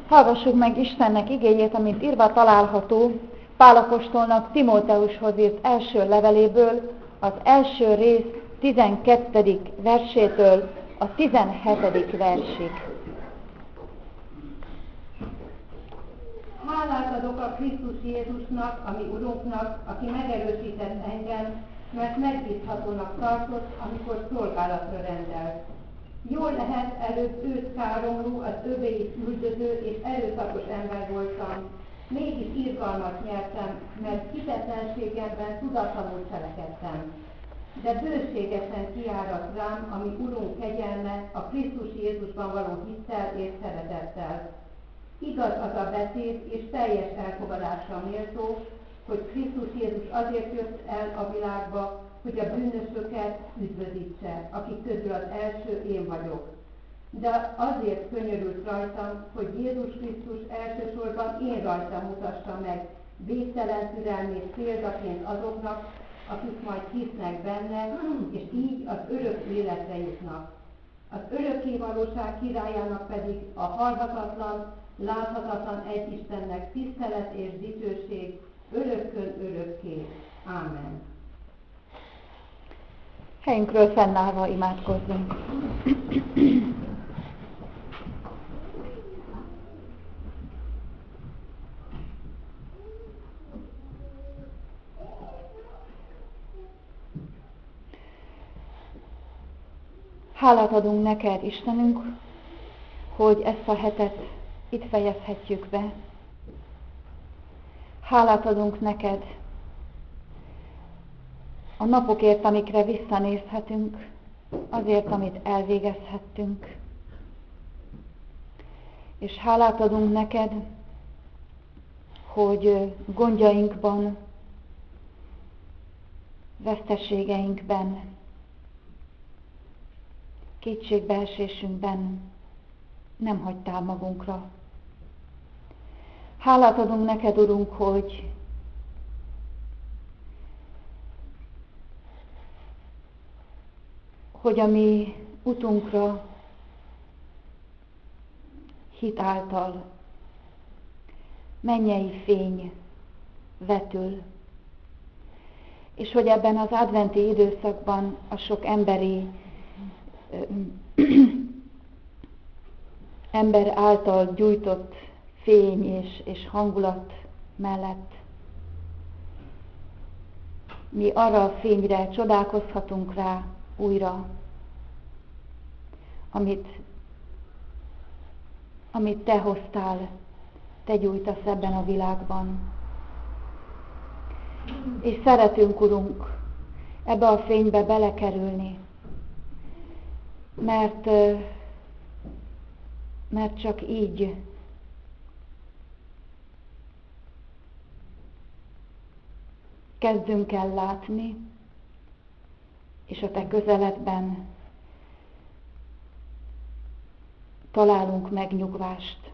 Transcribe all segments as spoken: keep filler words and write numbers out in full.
Hallgassuk meg Istennek igéjét, amit írva található Pál apostolnak Timóteushoz írt első leveléből, az első rész tizenkettedik versétől a tizenhetedik versig. Hálát adok a Krisztus Jézusnak, a mi Urunknak, aki megerősített engem, mert megbízhatónak tartott, amikor szolgálatra rendelt. Jól lehet, előbb őt káromló, az övéit üldöző és erőszakos ember voltam. Mégis irgalmat nyertem, mert hitetlenségemben tudatlanul cselekedtem. De bőségesen kiárat rám, ami Urunk kegyelme, a Krisztus Jézusban való hittel és szeretettel. Igaz az a beszéd, és teljes elfogadásra méltó, hogy Krisztus Jézus azért jött el a világba, hogy a bűnösöket üdvözítse, akik közül az első én vagyok. De azért könyörült rajtam, hogy Jézus Krisztus elsősorban én rajtam mutassa meg végtelen türelmét példaként azoknak, akik majd hisznek benne, és így az örök életre jutnak. Az örökkévalóság királyának pedig a halhatatlan, láthatatlan egy Istennek tisztelet és dicsőség örökkön örökké. Ámen. Helyünkről fennállva imádkozzunk. Hálát adunk neked, Istenünk, hogy ezt a hetet itt fejezhetjük be. Hálát adunk neked a napokért, amikre visszanézhetünk, azért, amit elvégezhettünk. És hálát adunk neked, hogy gondjainkban, veszteségeinkben, kétségbeesésünkben nem hagytál magunkra. Hálát adunk neked, Urunk, hogy hogy a mi utunkra hit által mennyei fény vetül, és hogy ebben az adventi időszakban a sok emberi ember által gyújtott fény és, és hangulat mellett mi arra a fényre csodálkozhatunk rá újra, amit, amit te hoztál, te gyújtasz ebben a világban. És szeretünk, Urunk, ebbe a fénybe belekerülni, mert, mert csak így kezdünk el látni, és a te közeledben találunk megnyugvást.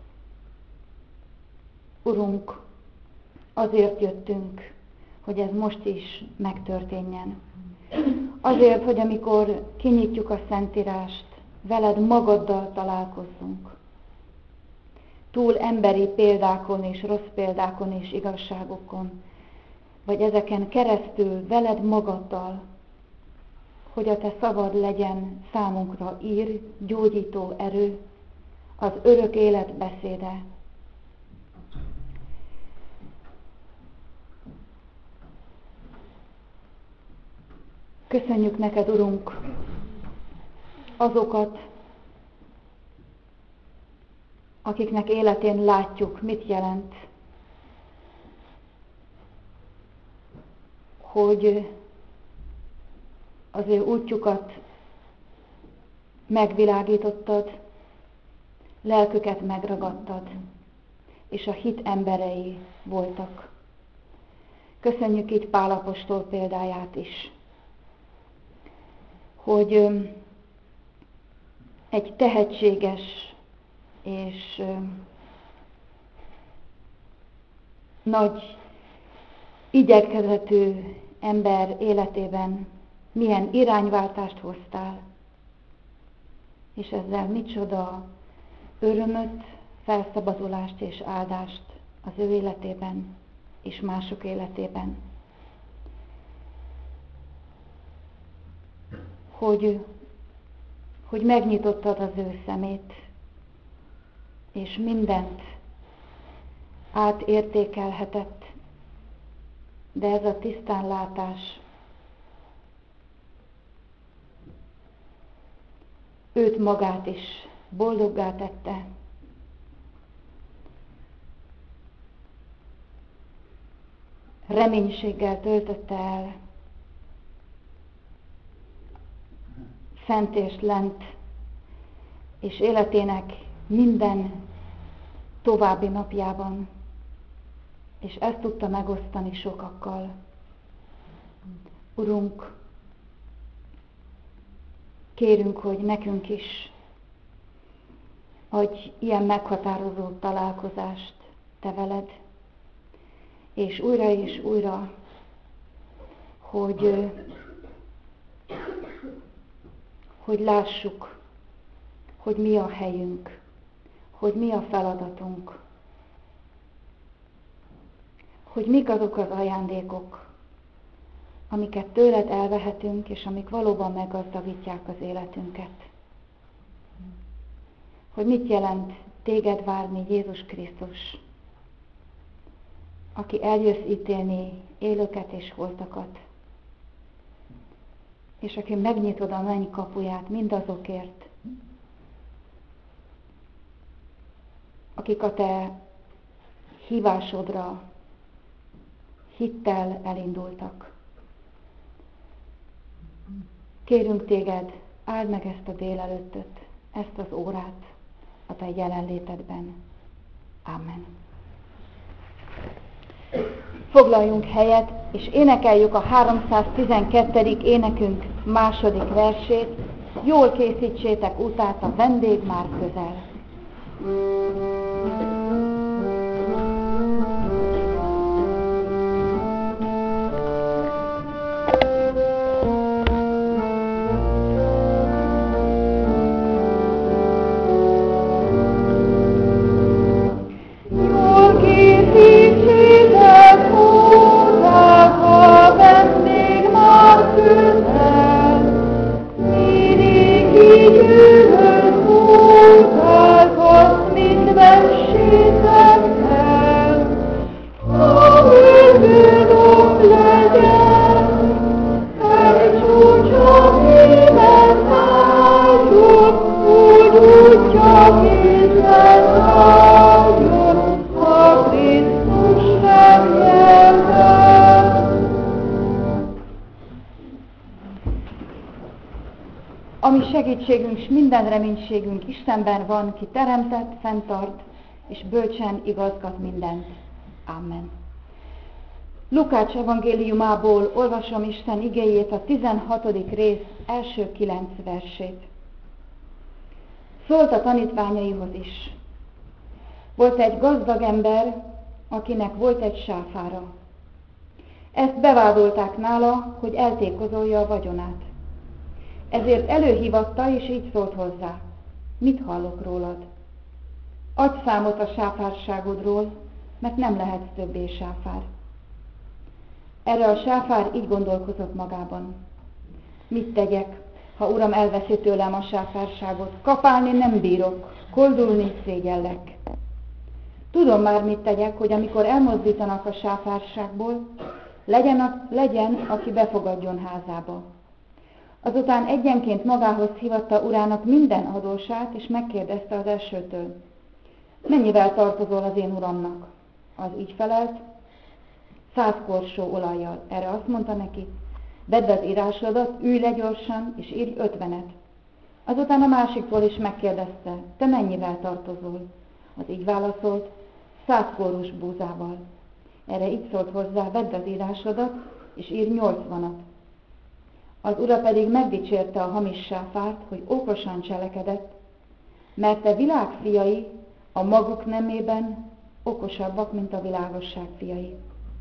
Urunk, azért jöttünk, hogy ez most is megtörténjen. Azért, hogy amikor kinyitjuk a Szentírást, veled magaddal találkozzunk. Túl emberi példákon és rossz példákon és igazságokon, vagy ezeken keresztül veled magaddal, hogy a te szavad legyen számunkra ír, gyógyító erő, az örök élet beszéde. Köszönjük neked, Urunk, azokat, akiknek életén látjuk, mit jelent, hogy az ő útjukat megvilágítottad, lelküket megragadtad, és a hit emberei voltak. Köszönjük így Pál apostol példáját is, hogy egy tehetséges és nagy igyekezetű ember életében milyen irányváltást hoztál, és ezzel micsoda örömöt, felszabadulást és áldást az ő életében és mások életében. Hogy, hogy megnyitottad az ő szemét, és mindent átértékelhetett, de ez a tisztánlátás őt magát is boldoggá tette. Reménységgel töltötte el fent és lent, és életének minden további napjában, és ezt tudta megosztani sokakkal. Urunk, kérünk, hogy nekünk is adj ilyen meghatározó találkozást te veled, és újra és újra, hogy, hogy lássuk, hogy mi a helyünk, hogy mi a feladatunk, hogy mik azok az ajándékok, amiket tőled elvehetünk, és amik valóban meggazdagítják az életünket. Hogy mit jelent téged várni, Jézus Krisztus, aki eljössz ítélni élőket és holtakat, és aki megnyitod a menny kapuját mindazokért, akik a te hívásodra hittel elindultak. Kérünk téged, áld meg ezt a délelőttöt, ezt az órát a te jelenlétedben. Amen. Foglaljunk helyet, és énekeljük a háromszáztizenkettedik énekünk második versét. Jól készítsétek utát, a vendég már közel. Segítségünk és minden reménységünk Istenben van, ki teremtett, fenntart, és bölcsen igazgat mindent. Amen. Lukács evangéliumából olvasom Isten igéjét, a tizenhatodik rész első kilenc versét. Szólt a tanítványaihoz is. Volt egy gazdag ember, akinek volt egy sáfára. Ezt bevádolták nála, hogy eltékozolja a vagyonát. Ezért előhívatta, és így szólt hozzá. Mit hallok rólad? Adj számot a sáfárságodról, mert nem lehetsz többé sáfár. Erre a sáfár így gondolkozott magában. Mit tegyek, ha uram elveszi tőlem a sáfárságot? Kapálni nem bírok, koldulni szégyellek. Tudom már, mit tegyek, hogy amikor elmozdítanak a sáfárságból, legyen, a, legyen, aki befogadjon házába. Azután egyenként magához hívatta urának minden adósát, és megkérdezte az elsőtől. Mennyivel tartozol az én uramnak? Az így felelt, száz korsó olajjal. Erre azt mondta neki, vedd az írásodat, ülj le gyorsan, és írj ötvenet. Azután a másiktól is megkérdezte, te mennyivel tartozol? Az így válaszolt, száz kórus búzával. Erre így szólt hozzá, vedd az írásodat, és írj nyolcvanat. Az ura pedig megdicsérte a hamis sáfárt, hogy okosan cselekedett, mert te világ fiai a maguk nemében okosabbak, mint a világosság fiai.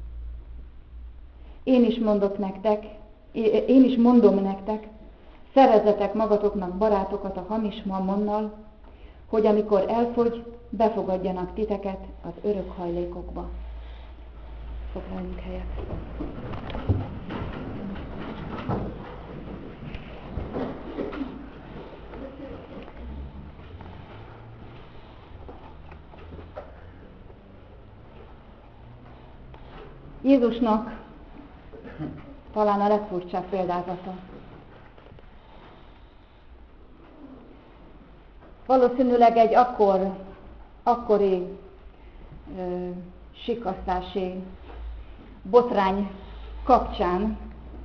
Én is mondok nektek, én is mondom nektek, szerezzetek magatoknak barátokat a hamis mammonnal, hogy amikor elfogy, befogadjanak titeket az örök hajlékokba. Foglaljunk helyet. Jézusnak talán a legfurcsább példázata. Valószínűleg egy akkor, akkori ö, sikasztási botrány kapcsán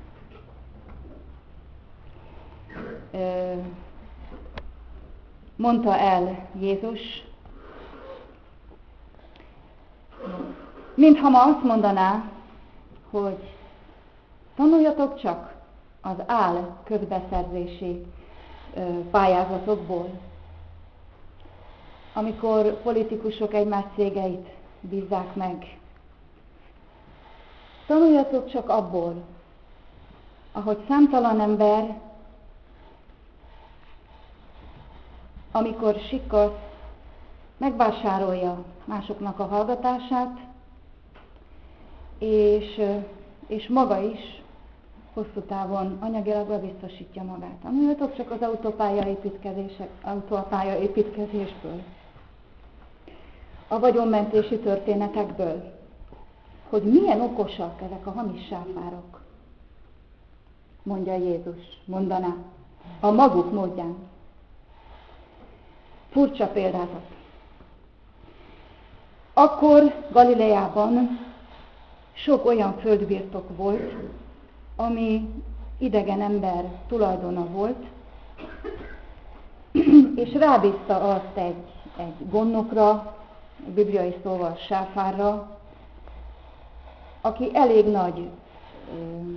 ö, mondta el Jézus, mintha ma azt mondaná, hogy tanuljatok csak az áll közbeszerzési ö, pályázatokból, amikor politikusok egymás cégeit bízzák meg. Tanuljatok csak abból, ahogy számtalan ember, amikor sikkasz, megvásárolja másoknak a hallgatását, és, és maga is hosszú távon anyagilag bebiztosítja magát. Tanuljatok csak az autópálya építkezésből, a vagyonmentési történetekből, hogy milyen okosak ezek a hamis sáfárok, mondja Jézus, mondaná, a maguk módján. Furcsa példázat. Akkor Galileában sok olyan földbirtok volt, ami idegen ember tulajdona volt, és rábízta azt egy, egy gondnokra, bibliai szóval sáfárra, aki elég nagy ö,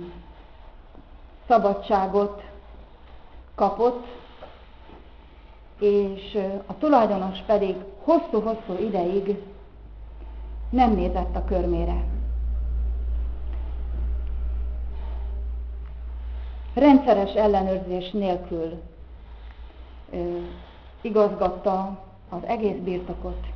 szabadságot kapott, és a tulajdonos pedig hosszú-hosszú ideig nem nézett a körmére. Rendszeres ellenőrzés nélkül ö, igazgatta az egész birtokot.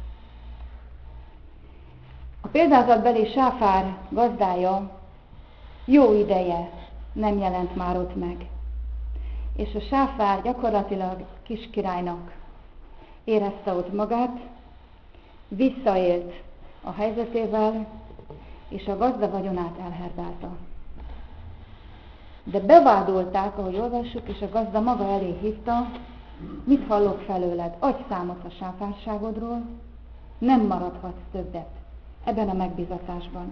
A példázatbeli sáfár gazdája jó ideje nem jelent már ott meg, és a sáfár gyakorlatilag kiskirálynak érezte ott magát, visszaélt a helyzetével, és a gazda vagyonát elherdálta. De bevádolták, ahogy olvassuk, és a gazda maga elé hívta, mit hallok felőled, adj számot a sáfárságodról, nem maradhatsz többet ebben a megbízatásban.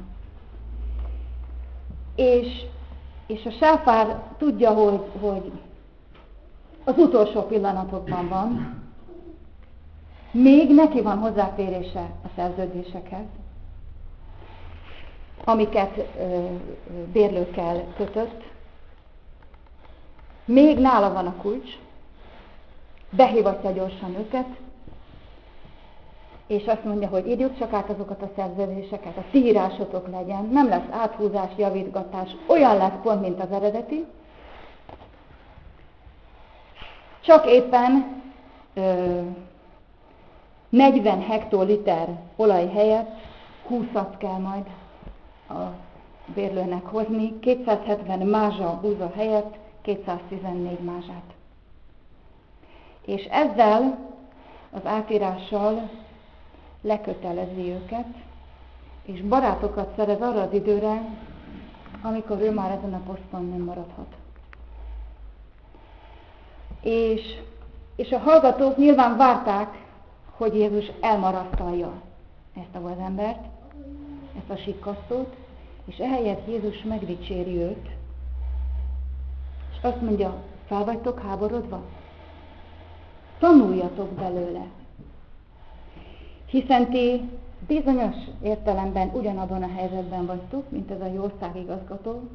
És, és a sáfár tudja, hogy, hogy az utolsó pillanatokban van, még neki van hozzáférése a szerződésekhez, amiket ö, bérlőkkel kötött, még nála van a kulcs, behívatja gyorsan őket, és azt mondja, hogy írjuk csak át azokat a szerződéseket, a ti írásotok legyen, nem lesz áthúzás, javítgatás, olyan lesz pont, mint az eredeti, csak éppen ö, negyven hektoliter olaj helyett húszat kell majd a bérlőnek hozni, kétszázhetven mázsa búza helyett kétszáztizennégy mázsát. És ezzel az átírással lekötelezi őket, és barátokat szerez arra az időre, amikor ő már ezen a poszton nem maradhat. És, és a hallgatók nyilván várták, hogy Jézus elmarasztalja ezt a gazembert, ezt a sikkasztót, és ehelyett Jézus megdicséri őt, és azt mondja, fel vagytok háborodva? Tanuljatok belőle, hiszen ti bizonyos értelemben ugyanabban a helyzetben vagytok, mint ez a jó országigazgató,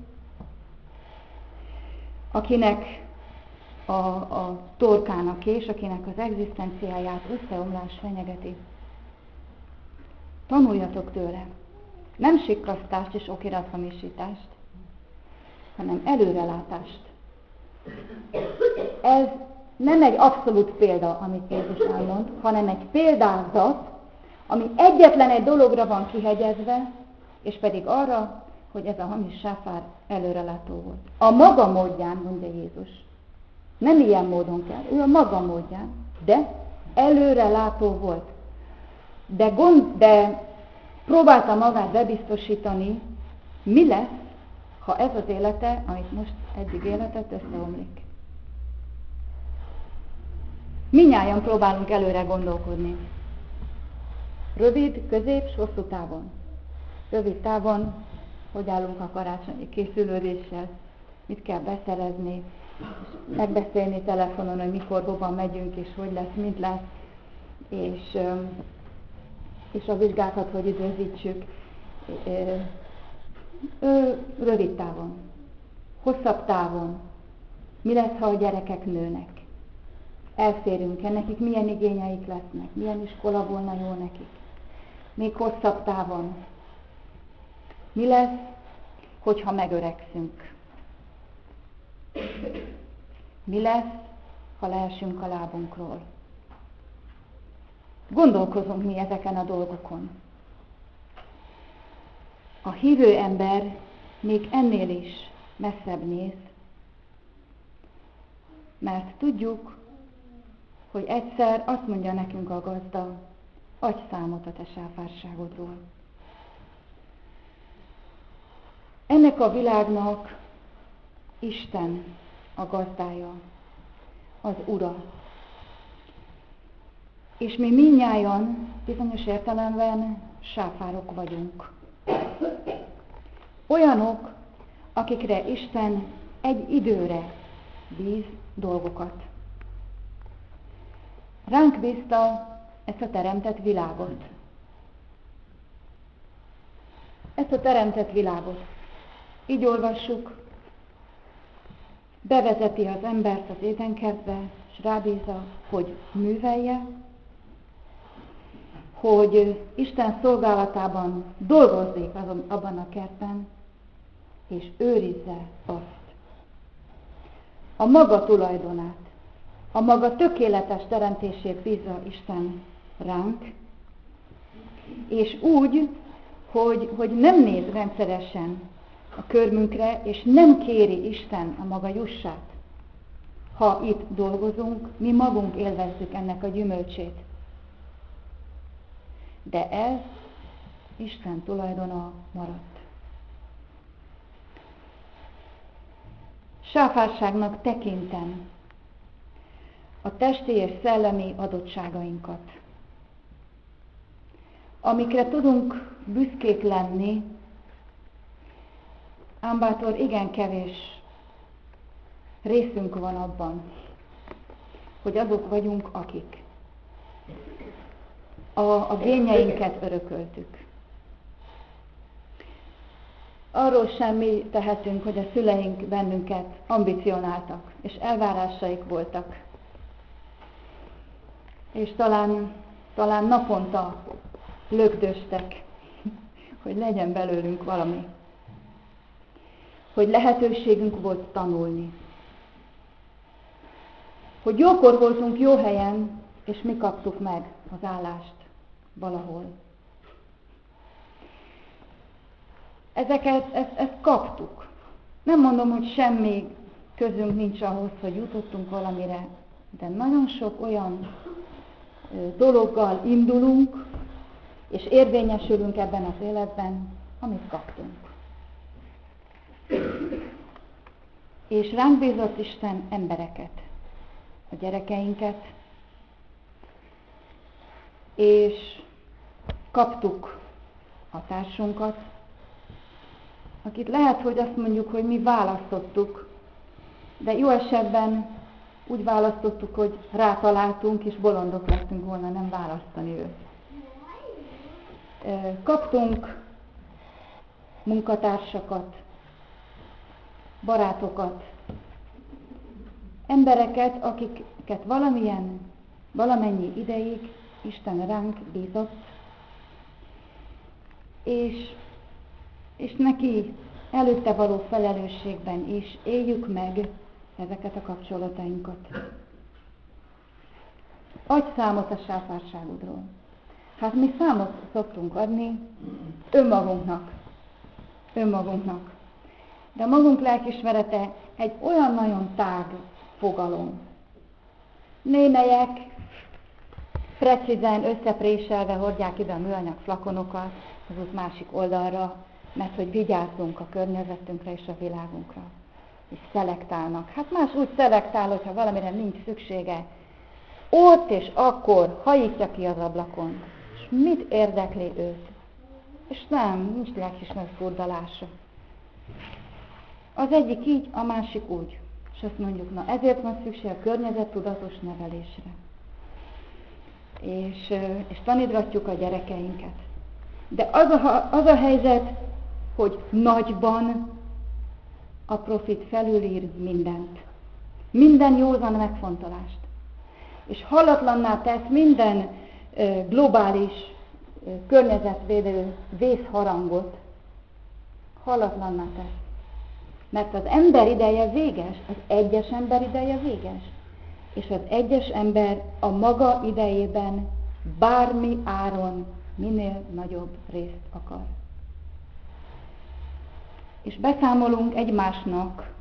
akinek a, a torkának és akinek az egzisztenciáját összeomlás fenyegeti. Tanuljatok tőle. Nem sikkasztást és okirathamisítást, hanem előrelátást. Ez nem egy abszolút példa, amit Jézus elmond, hanem egy példázat, ami egyetlen egy dologra van kihegyezve, és pedig arra, hogy ez a hamis sáfár előrelátó volt. A maga módján, mondja Jézus. Nem ilyen módon kell, ő a maga módján, de előrelátó volt. De, gond, de próbálta magát bebiztosítani, mi lesz, ha ez az élete, amit most eddig életet, összeomlik. Mindnyájan próbálunk előre gondolkodni. Rövid, közép és hosszú távon. Rövid távon, hogy állunk a karácsonyi készülődéssel, mit kell beszerezni, megbeszélni telefonon, hogy mikor, hova megyünk, és hogy lesz, mint lesz, és, és a vizsgákat, hogy időzítsük. Rövid távon. Hosszabb távon. Mi lesz, ha a gyerekek nőnek? Elférünk-e, nekik milyen igényeik lesznek, milyen iskola volna jó nekik. Még hosszabb távon. Mi lesz, hogyha megöregszünk? Mi lesz, ha leesünk a lábunkról? Gondolkozunk mi ezeken a dolgokon. A hívő ember még ennél is messzebb néz, mert tudjuk, hogy egyszer azt mondja nekünk a gazda, adj számot a te sáfárságodról. Ennek a világnak Isten a gazdája, az Ura. És mi mindnyájan bizonyos értelemben sáfárok vagyunk. Olyanok, akikre Isten egy időre bíz dolgokat. Ránk bízta ezt a teremtett világot. Ezt a teremtett világot. Így olvassuk, bevezeti az embert az édenkertbe, és rábízza, hogy művelje, hogy Isten szolgálatában dolgozzék azon, abban a kertben, és őrizze azt. A maga tulajdonát, a maga tökéletes teremtését bízza Isten ránk, és úgy, hogy, hogy nem néz rendszeresen a körmünkre, és nem kéri Isten a maga jussát. Ha itt dolgozunk, mi magunk élvezzük ennek a gyümölcsét. De ez Isten tulajdona maradt. Sáfárságnak tekintem a testi és szellemi adottságainkat, amikre tudunk büszkék lenni, ám bátor igen kevés részünk van abban, hogy azok vagyunk, akik a, a génjeinket örököltük. Arról sem mi tehetünk, hogy a szüleink bennünket ambicionáltak, és elvárásaik voltak. És talán, talán naponta lögdöstek, hogy legyen belőlünk valami. Hogy lehetőségünk volt tanulni. Hogy jókor voltunk jó helyen, és mi kaptuk meg az állást valahol. Ezeket, ezt, ezt kaptuk. Nem mondom, hogy semmi közünk nincs ahhoz, hogy jutottunk valamire, de nagyon sok olyan dologgal indulunk, és érvényesülünk ebben az életben, amit kaptunk. És ránk bízott Isten embereket, a gyerekeinket, és kaptuk a társunkat, akit lehet, hogy azt mondjuk, hogy mi választottuk, de jó esetben úgy választottuk, hogy rátaláltunk, és bolondok lettünk volna nem választani őt. Kaptunk munkatársakat, barátokat, embereket, akiket valamilyen, valamennyi ideig Isten ránk bízott, és, és neki előtte való felelősségben is éljük meg ezeket a kapcsolatainkat. adj számot a sáfárságodról. Hát mi számot szoktunk adni önmagunknak. Önmagunknak. De a magunk lelkismerete egy olyan nagyon tág fogalom. Némelyek precízen összepréselve hordják ide a műanyag flakonokat az út másik oldalra, mert hogy vigyázzunk a környezetünkre és a világunkra. És szelektálnak. Hát más úgy szelektál, hogyha valamire nincs szüksége. Ott és akkor hajítja ki az ablakon. És mit érdekli őt? És nem, nincs lelkismeret furdalása. Az egyik így, a másik úgy. És azt mondjuk, na ezért van szükség a környezettudatos nevelésre. És, és tanítgatjuk a gyerekeinket. De az a, az a helyzet, hogy nagyban a profit felülír mindent. Minden józan megfontolást. És hallatlanná tesz minden ö, globális ö, környezetvédő vészharangot. Hallatlanná tesz. Mert az ember ideje véges, az egyes ember ideje véges. És az egyes ember a maga idejében bármi áron minél nagyobb részt akar. És beszámolunk egymásnak,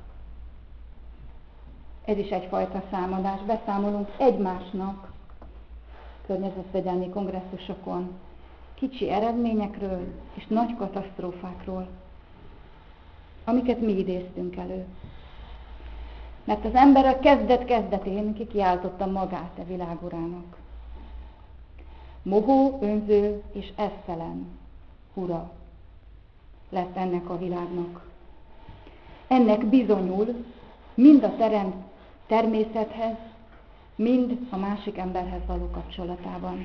ez is egyfajta számadás, beszámolunk egymásnak környezetvédelmi kongresszusokon kicsi eredményekről és nagy katasztrófákról, amiket mi idéztünk elő. Mert az ember a kezdet-kezdetén kikiáltotta magát a világurának. Mohó, önző és esztelen ura lett ennek a világnak. Ennek bizonyul mind a terem természethez, mind a másik emberhez való kapcsolatában.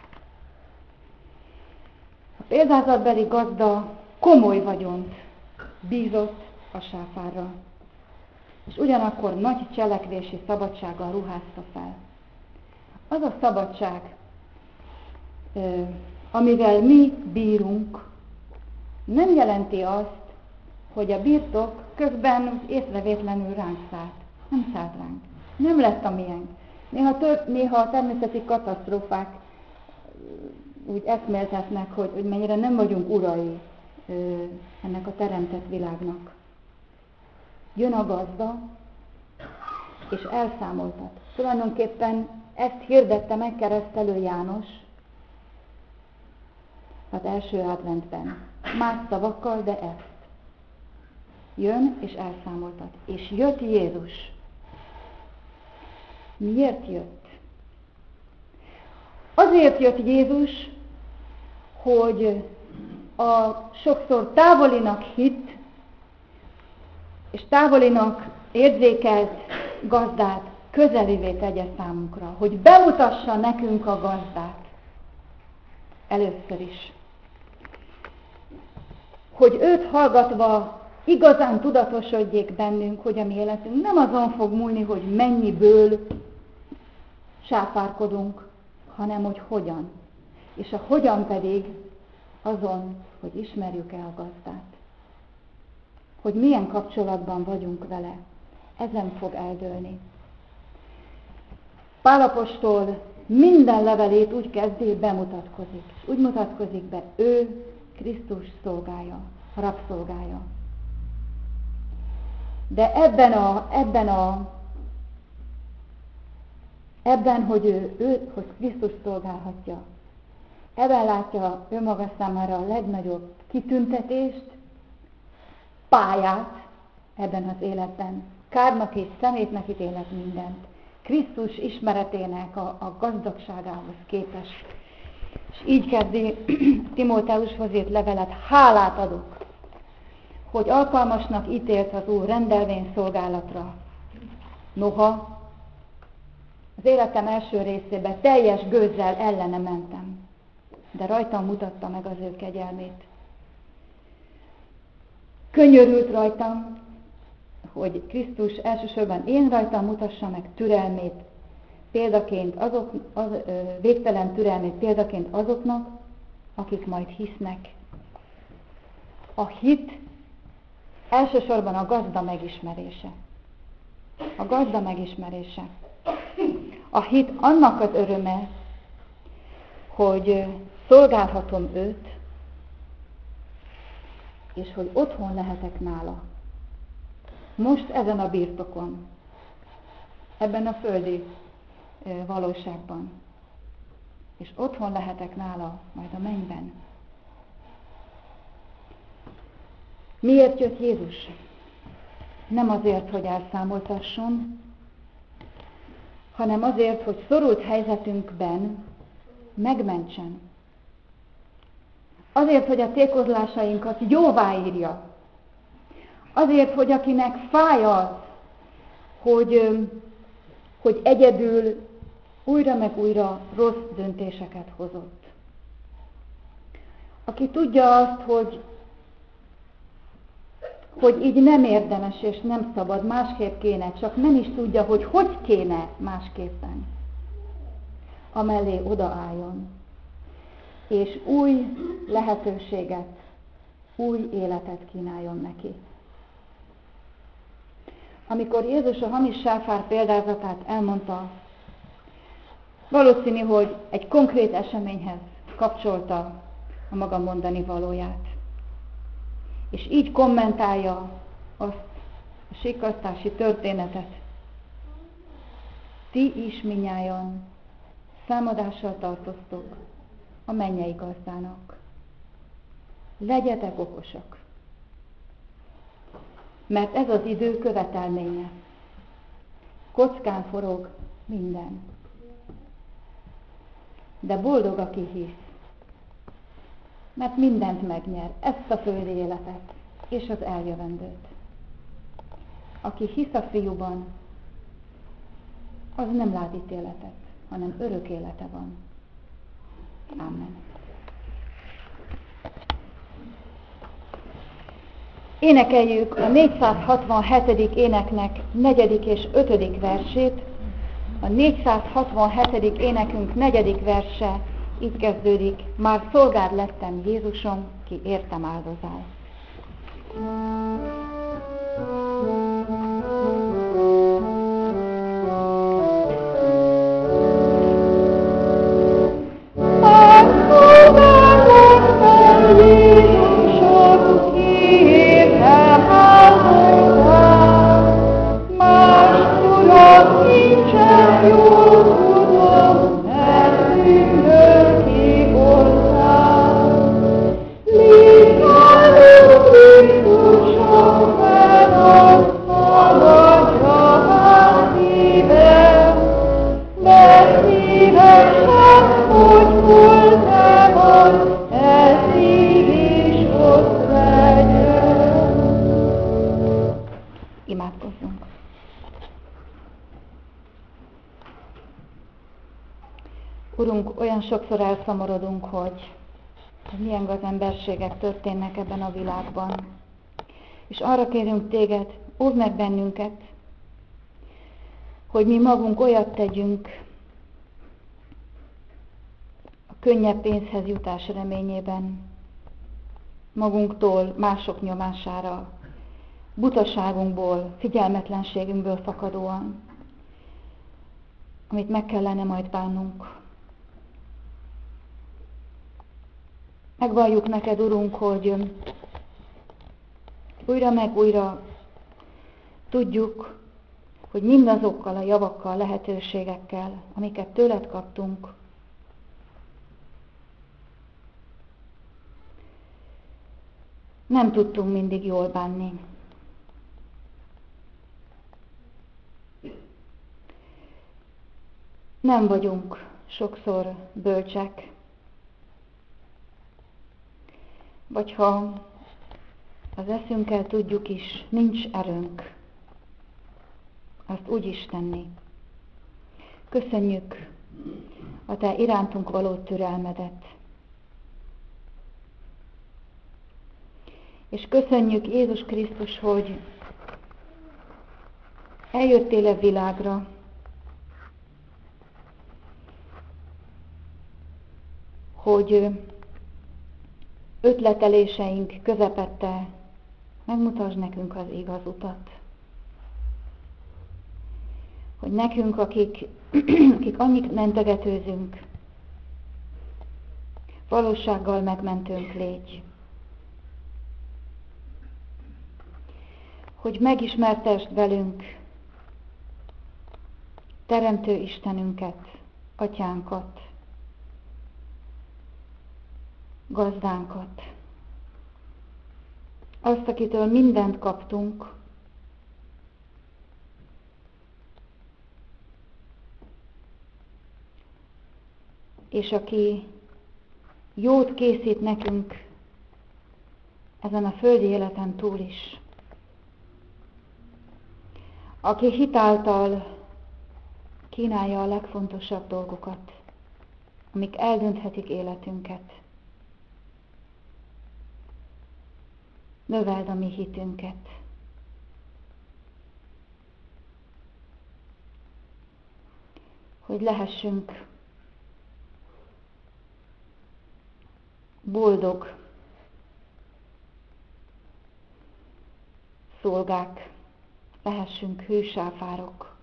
A példázatbeli gazda komoly vagyont bízott a sáfárra, és ugyanakkor nagy cselekvési szabadsággal ruházta fel. Az a szabadság, amivel mi bírunk, nem jelenti azt, hogy a birtok közben észrevétlenül ránk szállt. Nem szállt ránk. Nem lett a miénk. Néha, tör, néha a természeti katasztrófák úgy eszméltetnek, hogy, hogy mennyire nem vagyunk urai ö, ennek a teremtett világnak. Jön a gazda, és elszámoltat. Tulajdonképpen ezt hirdette meg keresztelő János az első adventben. Más szavakkal, de ezt. Jön és elszámoltat. És jött Jézus. Miért jött? Azért jött Jézus, hogy a sokszor távolinak hitt, és távolinak érzékelt gazdát közelivé tegye számunkra, hogy bemutassa nekünk a gazdát. Először is. Hogy őt hallgatva igazán tudatosodjék bennünk, hogy a mi életünk nem azon fog múlni, hogy mennyiből sáfárkodunk, hanem hogy hogyan. És a hogyan pedig azon, hogy ismerjük el a gazdát. Hogy milyen kapcsolatban vagyunk vele. Ezen fog eldőlni. Pál apostol minden levelét úgy kezdi, bemutatkozik. És úgy mutatkozik be, ő Krisztus szolgája, rabszolgája. De ebben a, ebben a ebben, hogy ő, ő hogy Krisztus szolgálhatja, ebben látja önmaga számára a legnagyobb kitüntetést, pályát ebben az életben. Kárnak és szemétnek ítélet mindent. Krisztus ismeretének a, a gazdagságához képest. És így kezdi Timóteushoz írt levelet, hálát adok, hogy alkalmasnak ítélt az Úr rendelvény szolgálatra. Noha az életem első részében teljes gőzzel ellene mentem, de rajtam mutatta meg az ő kegyelmét. Könyörült rajtam, hogy Krisztus elsősorban én rajtam mutassa meg türelmét, példaként azok, az, ö, végtelen türelmét példaként azoknak, akik majd hisznek. A hit elsősorban a gazda megismerése. A gazda megismerése. A hit annak az öröme, hogy szolgálhatom őt, és hogy otthon lehetek nála. Most ezen a birtokon, ebben a földi valóságban. És otthon lehetek nála, majd a mennyben. Miért jött Jézus? Nem azért, hogy elszámoltasson, hanem azért, hogy szorult helyzetünkben megmentsen. Azért, hogy a tékozlásainkat jóváírja. Azért, hogy akinek fáj az, hogy, hogy egyedül újra meg újra rossz döntéseket hozott. Aki tudja azt, hogy, hogy így nem érdemes és nem szabad, másképp kéne, csak nem is tudja, hogy hogy kéne másképpen. Amellé odaálljon, és új lehetőséget, új életet kínáljon neki. Amikor Jézus a hamis sáfár példázatát elmondta, valószínű, hogy egy konkrét eseményhez kapcsolta a maga mondani valóját. És így kommentálja azt a síkasztási történetet. Ti is minnyájan számadással tartoztok a mennyei gazdának. Legyetek okosak, mert ez az idő követelménye. Kockán forog minden. De boldog, aki hisz, mert mindent megnyer, ezt a földi életet és az eljövendőt. Aki hisz a Fiúban, az nem lát ítéletet, hanem örök élete van. Amen. Énekeljük a négyszázhatvanhetedik éneknek negyedik és ötödik versét. A négyszázhatvanhetedik énekünk negyedik verse így kezdődik: Már szolgád lettem, Jézusom, ki értem áldozál. Imádkozzunk. Urunk, olyan sokszor elszomorodunk, hogy milyen gazemberségek történnek ebben a világban. És arra kérünk Téged, óvd meg bennünket, hogy mi magunk olyat tegyünk a könnyebb pénzhez jutás reményében, magunktól, mások nyomására, butaságunkból, figyelmetlenségünkből fakadóan, amit meg kellene majd bánnunk. Megvalljuk neked, Urunk, hogy újra meg újra tudjuk, hogy mindazokkal a javakkal, lehetőségekkel, amiket tőled kaptunk, nem tudtunk mindig jól bánni. Nem vagyunk sokszor bölcsek, vagy ha az eszünkkel tudjuk is, nincs erőnk azt úgy is tenni. Köszönjük a Te irántunk való türelmedet. És köszönjük, Jézus Krisztus, hogy eljöttél a világra, hogy ötleteléseink közepette megmutasd nekünk az igaz utat. hogy nekünk, akik, akik annyit mentegetőzünk, valósággal megmentőnk légy. Hogy megismertesd velünk Teremtő Istenünket, Atyánkat, Gazdánkat, azt, akitől mindent kaptunk, és aki jót készít nekünk ezen a földi életen túl is. Aki hitáltal kínálja a legfontosabb dolgokat, amik eldönthetik életünket. Növeld a mi hitünket. Hogy lehessünk boldog szolgák, lehessünk hősáfárok,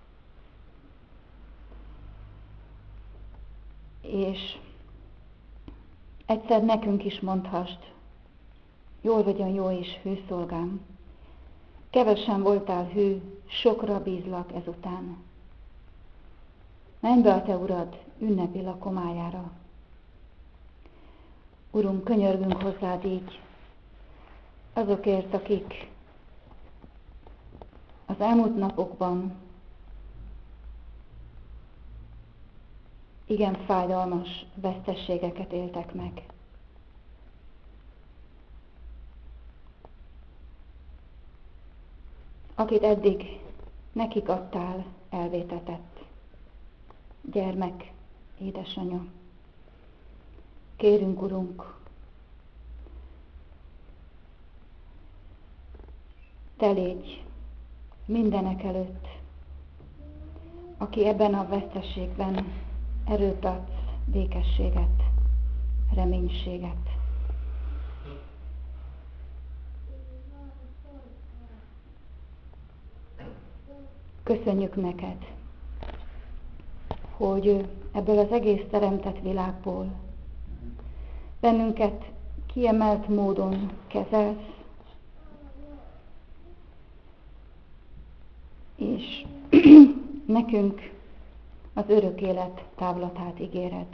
és egyszer nekünk is mondhasd, jól vagyon jó és hőszolgám, kevesen voltál hű, sokra bízlak ezután. Menj be a te urad ünnepi lakomájára. Urunk, könyörgünk hozzád így azokért, akik az elmúlt napokban igen fájdalmas vesztességeket éltek meg. Akit eddig nekik adtál elvétetett gyermek, édesanya. Kérünk, Urunk, te légy mindenek előtt, aki ebben a vesztességben erőt adsz, békességet, reménységet. Köszönjük neked, hogy ebből az egész teremtett világból bennünket kiemelt módon kezelsz, és nekünk az örök élet távlatát ígéred.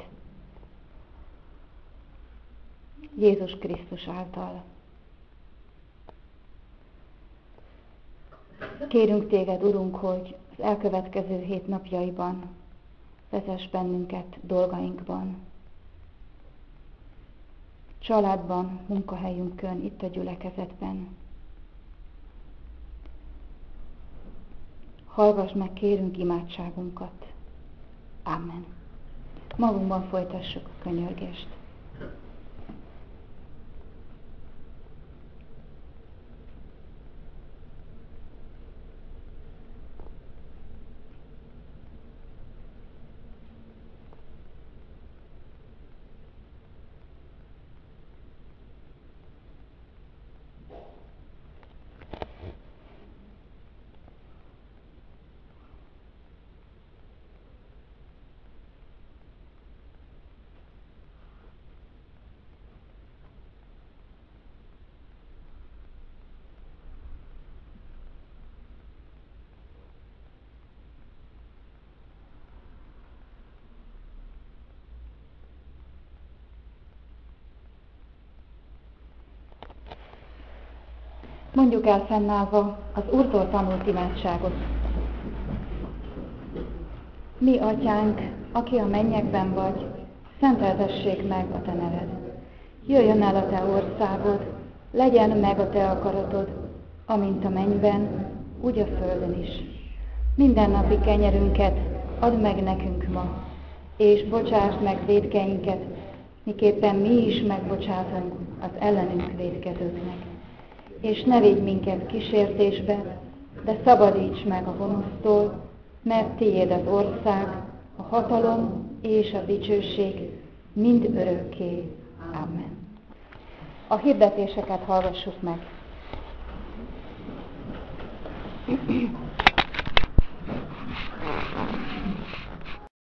Jézus Krisztus által. Kérünk téged, Urunk, hogy az elkövetkező hét napjaiban vezess bennünket dolgainkban, családban, munkahelyünkön, itt a gyülekezetben. Hallgass meg, kérünk, imádságunkat. Amen. Magunkban folytassuk a könyörgést. Mondjuk el fennállva az Úrtól tanult imádságot. Mi, Atyánk, aki a mennyekben vagy, szenteltessék meg a te neved. Jöjjön el a te országod, legyen meg a te akaratod, amint a mennyben, úgy a földön is. Mindennapi kenyerünket add meg nekünk ma, és bocsásd meg vétkeinket, miképpen mi is megbocsátunk az ellenünk vétkezőknek. És ne védj minket kísértésbe, de szabadíts meg a gonosztól, mert tiéd az ország, a hatalom és a dicsőség mind örökké. Amen. A hirdetéseket hallgassuk meg.